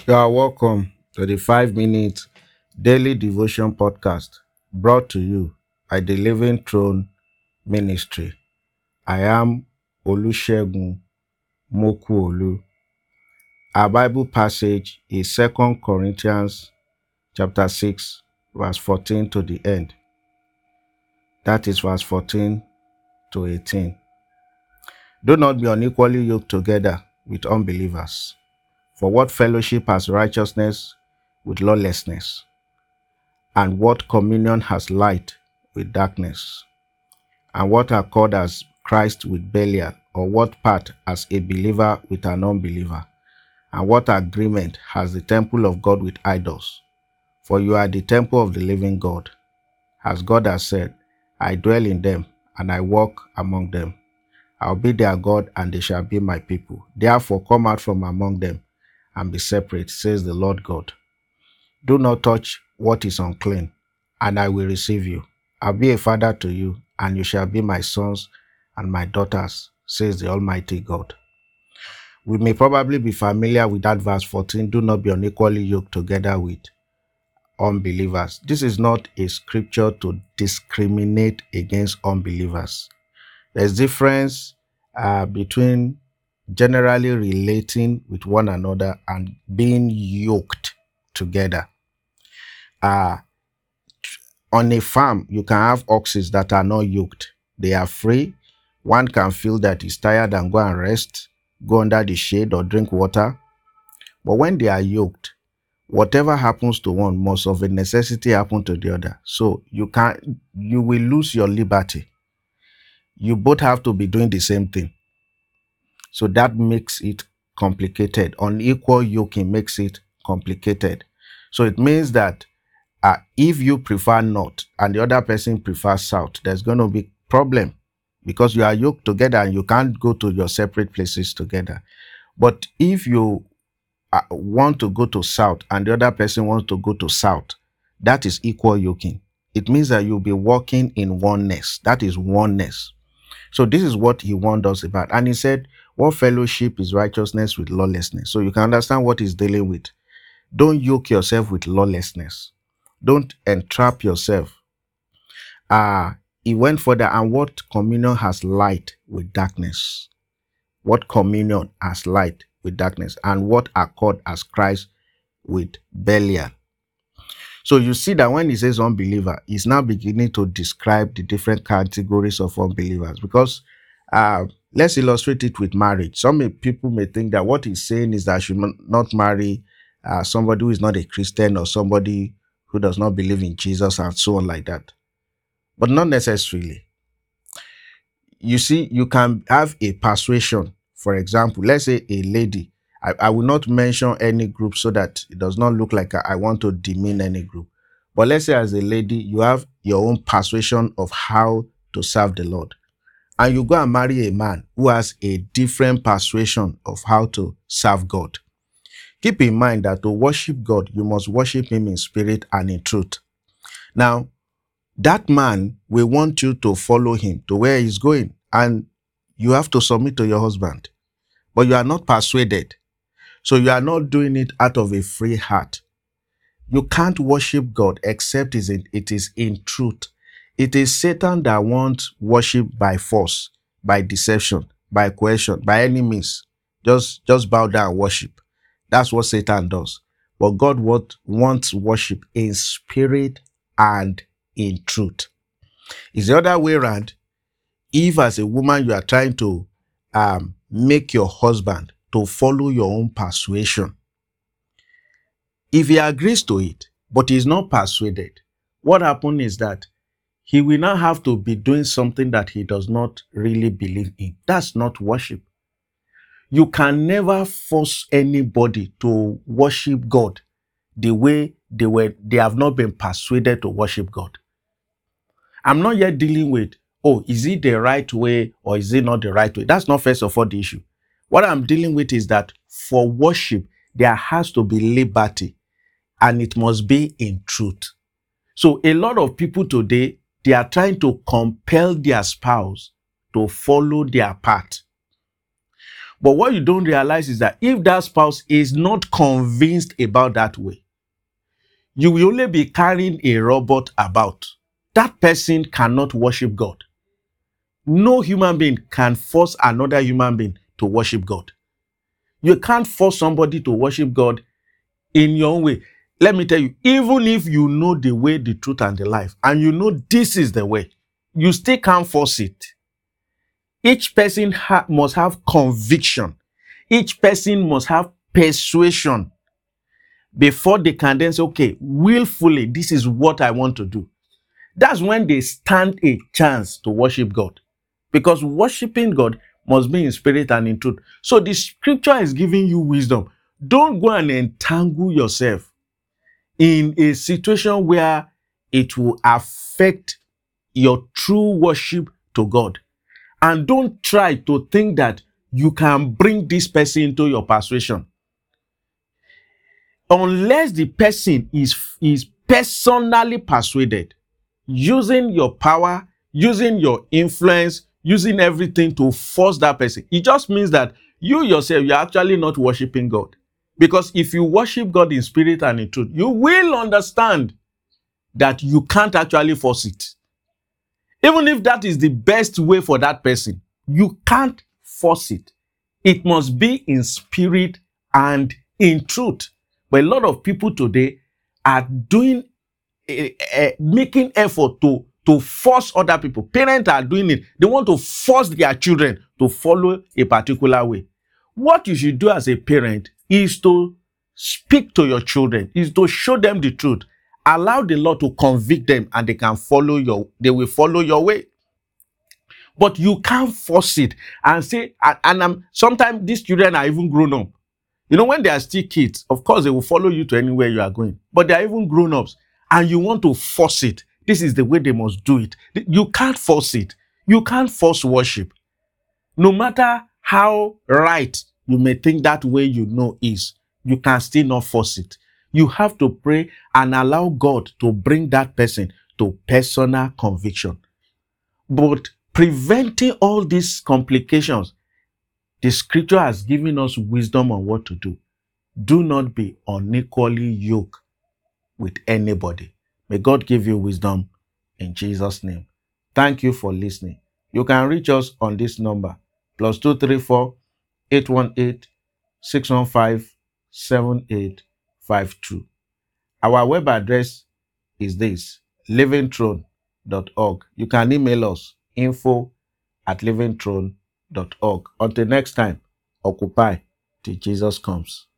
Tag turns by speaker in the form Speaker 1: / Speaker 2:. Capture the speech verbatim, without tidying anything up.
Speaker 1: You are welcome to the five minute daily devotion podcast brought to you by the Living Throne Ministry. I am Olusegun Mokuolu. Our Bible passage is Second Corinthians chapter six, verse fourteen to the end. That is verse fourteen to eighteen. Do not be unequally yoked together with unbelievers. For what fellowship has righteousness with lawlessness? And what communion has light with darkness? And what accord has Christ with Belial? Or what part has a believer with an unbeliever? And what agreement has the temple of God with idols? For you are the temple of the living God. As God has said, I dwell in them, and I walk among them. I will be their God, and they shall be my people. Therefore come out from among them, and be separate, says the Lord God. Do not touch what is unclean, and I will receive you. I'll be a father to you, and you shall be my sons and my daughters, says the Almighty God. We may probably be familiar with that verse fourteen, do not be unequally yoked together with unbelievers. This is not a scripture to discriminate against unbelievers. There's difference uh, between generally relating with one another and being yoked together. Uh, on a farm, you can have oxes that are not yoked. They are free. One can feel that he's tired and go and rest, go under the shade or drink water. But when they are yoked, whatever happens to one must of a necessity happen to the other. So you can't, you will lose your liberty. You both have to be doing the same thing. So that makes it complicated. Unequal yoking makes it complicated. So it means that uh, if you prefer north and the other person prefers south, there's going to be problem because you are yoked together and you can't go to your separate places together. But if you uh, want to go to south and the other person wants to go to south, that is equal yoking. It means that you'll be walking in oneness. That is oneness. So this is what he warned us about. And he said, what fellowship is righteousness with lawlessness? So you can understand what he's dealing with. Don't yoke yourself with lawlessness. Don't entrap yourself. Uh, he went further, and what communion has light with darkness? What communion has light with darkness? And what accord has Christ with Belial? So you see that when he says unbeliever, he's now beginning to describe the different categories of unbelievers. Because uh, let's illustrate it with marriage. Some may, people may think that what he's saying is that I should not marry uh, somebody who is not a Christian or somebody who does not believe in Jesus and so on like that. But not necessarily. You see, you can have a persuasion. For example, let's say a lady. I, I will not mention any group so that it does not look like I, I want to demean any group. But let's say as a lady, you have your own persuasion of how to serve the Lord. And you go and marry a man who has a different persuasion of how to serve God. Keep in mind that to worship God, you must worship him in spirit and in truth. Now, that man will want you to follow him to where he's going, and you have to submit to your husband. But you are not persuaded. So you are not doing it out of a free heart. You can't worship God except it is in truth. It is Satan that wants worship by force, by deception, by coercion, by any means. Just, just bow down and worship. That's what Satan does. But God wants worship in spirit and in truth. It's the other way around. If as a woman you are trying to um, make your husband to follow your own persuasion, if he agrees to it, but he is not persuaded, what happens is that he will now have to be doing something that he does not really believe in. That's not worship. You can never force anybody to worship God the way they were, they have not been persuaded to worship God. I'm not yet dealing with, oh, is it the right way or is it not the right way? That's not first of all the issue. What I'm dealing with is that for worship, there has to be liberty and it must be in truth. So a lot of people today, they are trying to compel their spouse to follow their path. But what you don't realize is that if that spouse is not convinced about that way, you will only be carrying a robot about. That person cannot worship God. No human being can force another human being to worship God. You can't force somebody to worship God in your own way. Let me tell you, even if you know the way, the truth, and the life, and you know this is the way, you still can't force it. Each person ha- must have conviction. Each person must have persuasion before they can then say, okay, willfully, this is what I want to do. That's when they stand a chance to worship God. Because worshiping God must be in spirit and in truth. So the scripture is giving you wisdom. Don't go and entangle yourself in a situation where it will affect your true worship to God. And don't try to think that you can bring this person into your persuasion. Unless the person is, is personally persuaded, using your power, using your influence, using everything to force that person. It just means that you yourself, you're actually not worshiping God. Because if you worship God in spirit and in truth, you will understand that you can't actually force it. Even if that is the best way for that person, you can't force it. It must be in spirit and in truth. But a lot of people today are doing, uh, uh, making effort to, to force other people. Parents are doing it. They want to force their children to follow a particular way. What you should do as a parent is to speak to your children, is to show them the truth. Allow the Lord to convict them, and they can follow your, they will follow your way. But you can't force it and say, and, and um, sometimes these children are even grown up. You know, when they are still kids, of course, they will follow you to anywhere you are going. But they are even grown ups, and you want to force it. This is the way they must do it. You can't force it. You can't force worship. No matter how right you may think that way you know is, you can still not force it. You have to pray and allow God to bring that person to personal conviction. But preventing all these complications, the scripture has given us wisdom on what to do. Do not be unequally yoked with anybody. May God give you wisdom in Jesus' name. Thank you for listening. You can reach us on this number, plus two three four, eight one eight, six one five, seven eight five two. Our web address is this, living throne dot org. You can email us, info at living throne dot org. Until next time, occupy till Jesus comes.